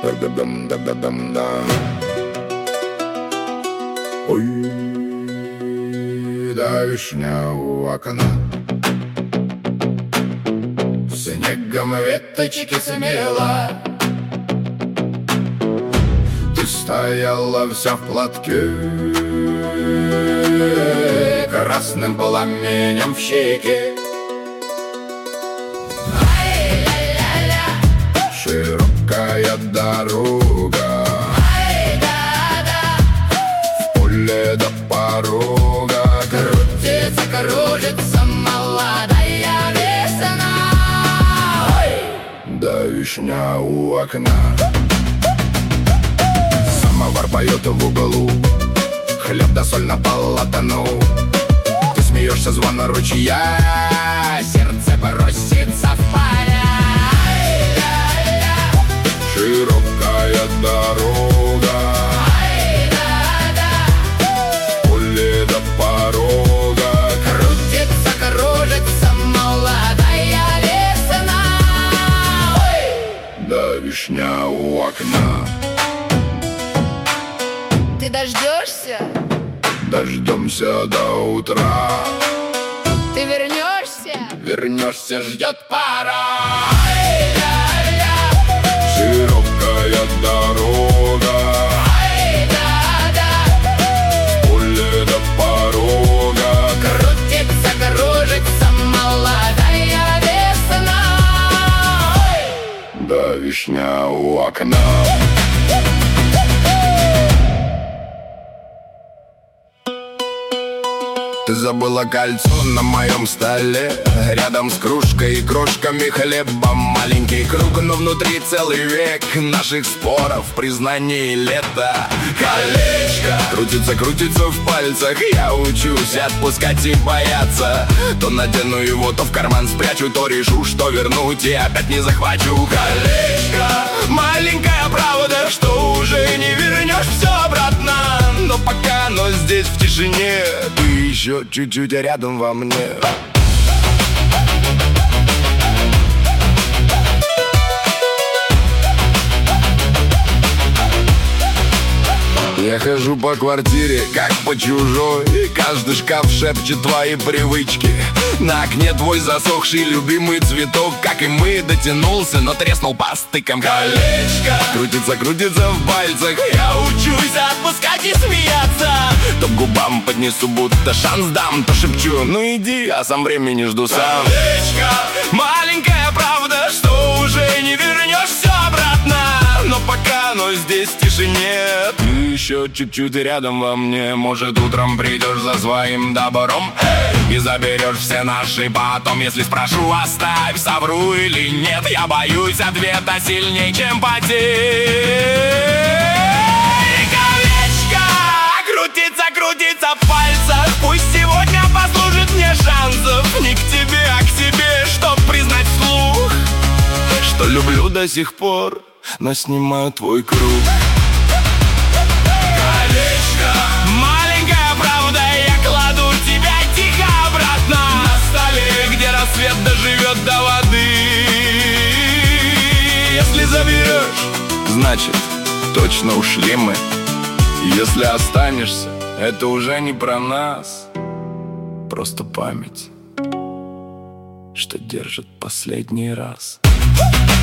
Да-да-дам-да-да-дам-да. Ой, да, вишня у окна. Снегом веточки смела. Ты стояла вся в платке, красным пламенем в щеке. Широкая дорога, в поле до порога. Крутится, кружится молодая весна. Да, вишня у окна. Самовар поет в углу, хлеб да соль на полотну. Ты смеешься, звон ручья, сердце бросится в поля. Широкая дорога, в поле до порога. Крутится, кружится молодая весна. Да, вишня у окна. Ты дождешься? Дождемся до утра. Ты вернешься? Вернешься, ждет пора. Широкая дорога, в поле до порога. Крутится, кружится молодая весна. Да, вишня у окна. Ты забыла кольцо на моем столе, рядом с кружкой и крошками хлеба. Маленький круг, но внутри целый век наших споров, признаний лета. Колечко крутится, крутится в пальцах. Я учусь отпускать и бояться. То надену его, то в карман спрячу, то решу, что вернуть и опять не захвачу. Колечко, маленькая правда, что уже не вернешь все обратно. Но пока оно здесь в тишине, ты еще чуть-чуть рядом во мне. Я хожу по квартире, как по чужой. Каждый шкаф шепчет твои привычки. На окне твой засохший любимый цветок, как и мы, дотянулся, но треснул по стыкам. Колечко крутится, крутится в пальцах. Я учусь отпускать и смеяться. То к губам поднесу, будто шанс дам, то шепчу: ну иди, а сам времени жду сам. Колечко, маленькая правда, что уже не вернешь все обратно. Но пока оно здесь в тишине, ты еще чуть-чуть рядом во мне. Может, утром придешь за своим добром и заберешь все наши потом. Если спрошу, оставь, совру или нет, я боюсь ответа сильней, чем потерь. Колечко крутится, крутится в пальцах. Пусть сегодня послужит мне шансов не к тебе, а к себе, чтоб признать вслух, что люблю до сих пор, но снимаю твой круг. Колечко, маленькая правда, я кладу тебя тихо обратно на столе, где рассвет доживет до воды. Если заберешь, значит, точно ушли мы. Если останешься, это уже не про нас. Просто память, что держит последний раз.